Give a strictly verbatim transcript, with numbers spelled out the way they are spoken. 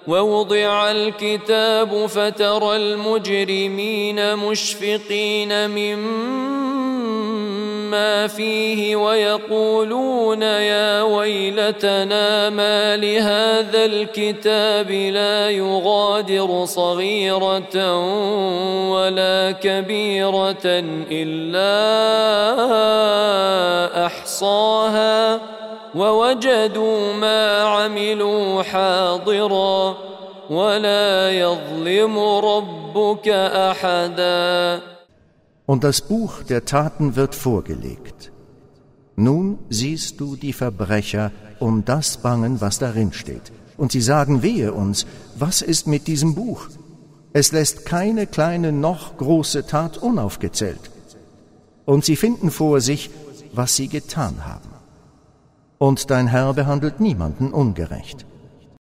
ووضع الكتاب فترى المجرمين مشفقين مما فيه ويقولون يا ويلتنا ما لهذا الكتاب لا يغادر صغيرة ولا كبيرة إلا أحصاها ووجدوا ما عملوا حاضرا ولا يظلم ربك أحدا. Und das Buch der Taten wird vorgelegt. Nun siehst du die Verbrecher um das bangen, was darin steht. Und sie sagen, wehe uns, was ist mit diesem Buch? Es lässt keine kleine noch große Tat unaufgezählt. Und sie finden vor sich, was sie getan haben. Und dein Herr behandelt niemanden ungerecht.